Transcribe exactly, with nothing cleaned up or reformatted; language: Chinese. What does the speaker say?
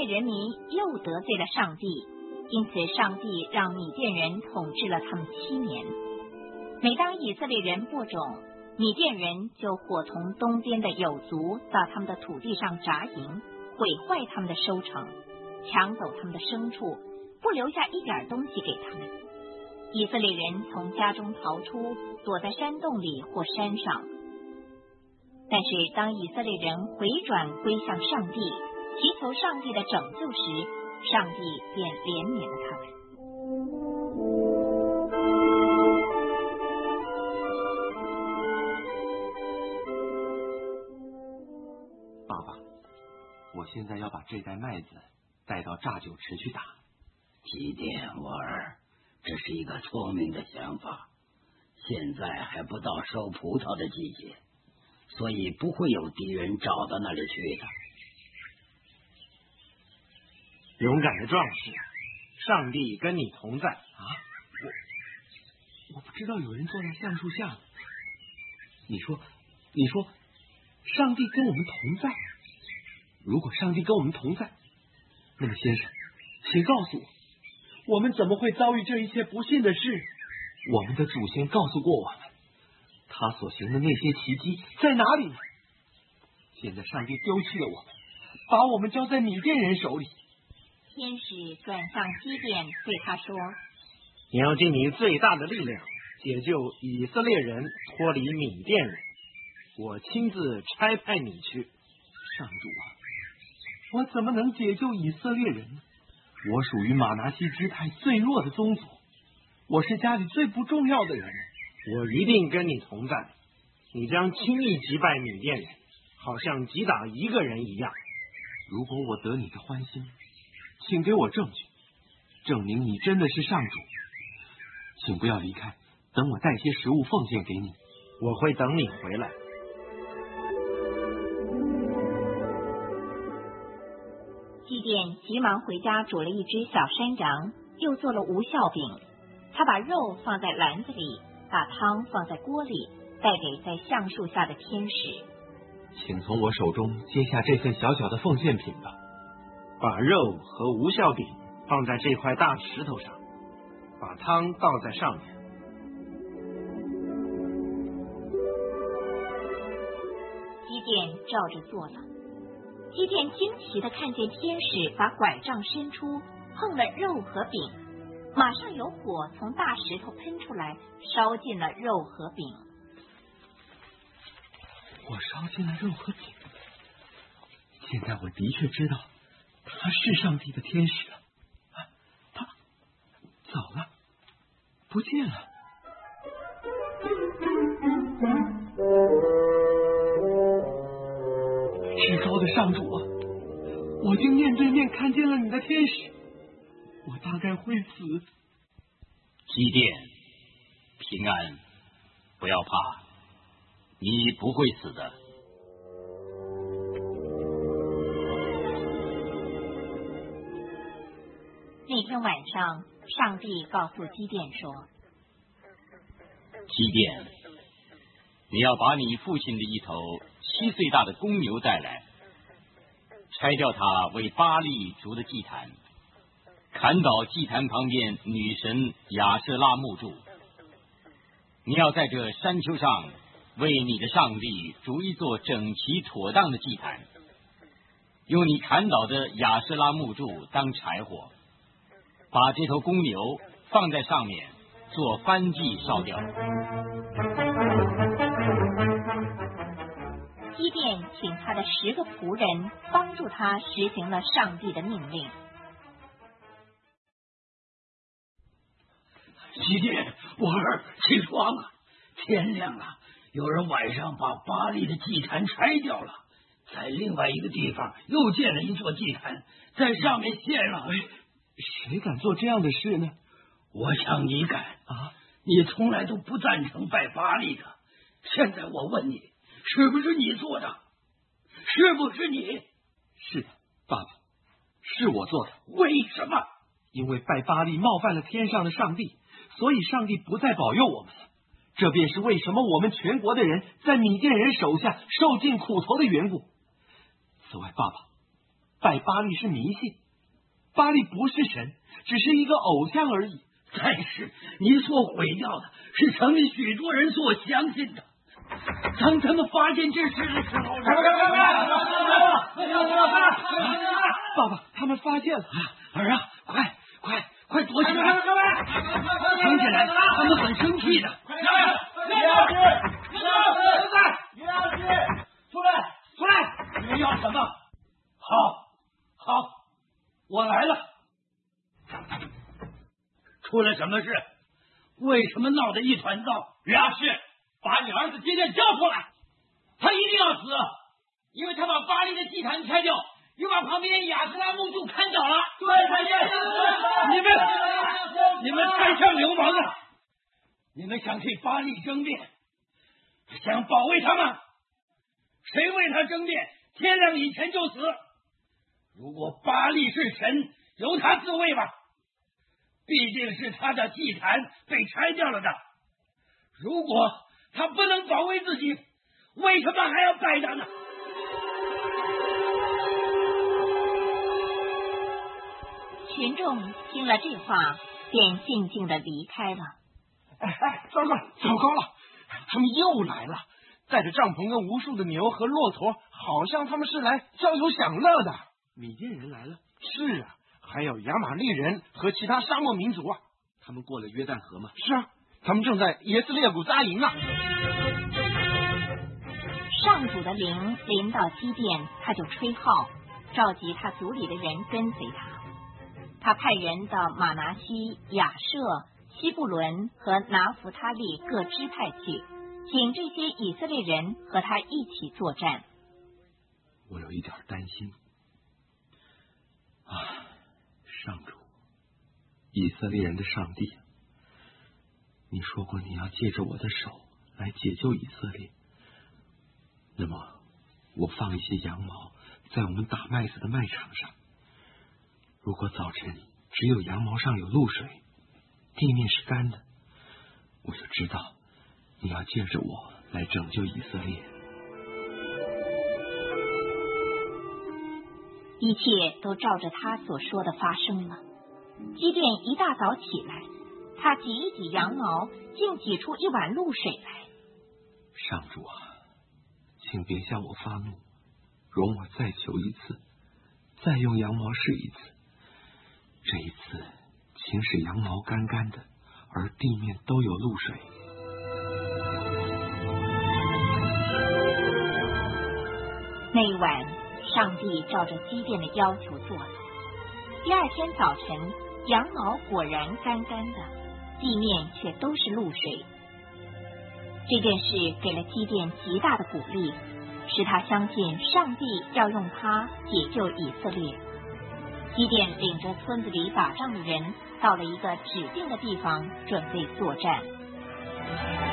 列人民又得罪了上帝，因此上帝让米甸人统治了他们七年。每当以色列人播种，米甸人就伙同东边的友族到他们的土地上扎营，毁坏他们的收成，抢走他们的牲畜，不留下一点东西给他们。以色列人从家中逃出，躲在山洞里或山上。但是当以色列人回转归向上帝，祈求上帝的拯救时，上帝便怜悯了他们。 爸爸，我现在要把这袋麦子带到榨酒池去打。 基甸，我儿，这是一个聪明的想法。现在还不到收葡萄的季节，所以不会有敌人找到那里去的。 勇敢的壮士，上帝跟你同在啊！ 我我不知道有人坐在橡树下。你说，你说，上帝跟我们同在？如果上帝跟我们同在，那么先生，请告诉我，我们怎么会遭遇这一切不幸的事？我们的祖先告诉过我们，他所行的那些奇迹在哪里？现在上帝丢弃了我们，把我们交在米甸人手里。 天使转向基甸，对他说： 你要尽你最大的力量，解救以色列人脱离米甸人。我亲自差派你去。 上主啊，我怎么能解救以色列人呢？我属于马拿西支派最弱的宗族，我是家里最不重要的人。 我一定跟你同在，你将轻易击败米甸人，好像击打一个人一样。 如果我得你的欢心，请给我证据，证明你真的是上主。请不要离开，等我带些食物奉献给你。 我会等你回来。 基甸急忙回家煮了一只小山羊，又做了无酵饼。他把肉放在篮子里，把汤放在锅里，带给在橡树下的天使。 请从我手中接下这份小小的奉献品吧。 把肉和无酵饼放在这块大石头上，把汤倒在上面。 基甸照着做了。基甸惊奇地看见天使把拐杖伸出，碰了肉和饼，马上有火从大石头喷出来，烧尽了肉和饼。 我烧尽了肉和饼，现在我的确知道他是上帝的天使了。啊，他走了，不见了。至高的上主啊，我竟面对面看见了你的天使，我大概会死。 基甸，平安，不要怕，你不会死的。 那天晚上，上帝告诉基甸说： 基甸，你要把你父亲的一头七岁大的公牛带来，拆掉它为巴力筑的祭坛，砍倒祭坛旁边女神亚舍拉木柱。你要在这山丘上为你的上帝筑一座整齐妥当的祭坛，用你砍倒的亚舍拉木柱当柴火，把这头公牛放在上面做燔祭烧掉。 基甸请他的十个仆人帮助他实行了上帝的命令。 基甸，我儿，起床了，天亮了。有人晚上把巴力的祭坛拆掉了，在另外一个地方又建了一座祭坛，在上面献了。 谁敢做这样的事呢？ 我想你敢啊！ 你从来都不赞成拜巴力的，现在我问你，是不是你做的？是不是你？ 是的，爸爸，是我做的。 为什么？ 因为拜巴力冒犯了天上的上帝，所以上帝不再保佑我们了。这便是为什么我们全国的人在米甸人手下受尽苦头的缘故。此外，爸爸， 拜巴力是迷信，巴力不是神，只是一个偶像而已。 但是你所毁掉的是城里许多人所相信的。当他们发现这事的时候， 爸爸，他们发现了。 儿啊，快快快躲起来！听起来他们很生气的。 于老师，于老师，于老师，出来，出来！ 你们要什么？好，好，我来了。出了什么事？为什么闹得一团糟？ 于老师，把你儿子今天交出来，他一定要死，因为他把巴黎的祭坛拆掉，又把旁边亚斯拉木柱砍倒了。 对，太监， 你们，你们太像流氓了！你们想替巴黎争辩，想保卫他吗？谁为他争辩，天亮以前就死。如果巴黎是神，由他自卫吧。毕竟是他的祭坛被拆掉了的。如果他不能保卫自己，为什么还要拜他呢？ 群众听了这话，便静静的离开了。 哎哎，糟糕，糟糕了！他们又来了，带着帐篷跟无数的牛和骆驼，好像他们是来郊游享乐的。 米甸人来了？ 是啊，还有亚玛力人和其他沙漠民族啊。 他们过了约旦河吗？ 是啊，他们正在耶斯列谷扎营啊。 上主的灵临到基甸，他就吹号，召集他族里的人跟随他。他派人到马拿西、亚舍、西布伦和拿弗他利各支派去，请这些以色列人和他一起作战。 我有一点担心啊，上主，以色列人的上帝，你说过你要借着我的手来解救以色列，那么我放一些羊毛在我们打麦子的麦场上，如果早晨只有羊毛上有露水，地面是干的，我就知道你要借着我来拯救以色列。 一切都照着他所说的发生了。基甸一大早起来，他挤一挤羊毛，竟挤出一碗露水来。 上主啊，请别向我发怒，容我再求一次，再用羊毛试一次。这一次，请使羊毛干干的，而地面都有露水。 那一晚，上帝照着基甸的要求做了。第二天早晨，羊毛果然干干的，地面却都是露水。这件事给了基甸极大的鼓励，使他相信上帝要用他解救以色列。基甸领着村子里打仗的人，到了一个指定的地方，准备作战。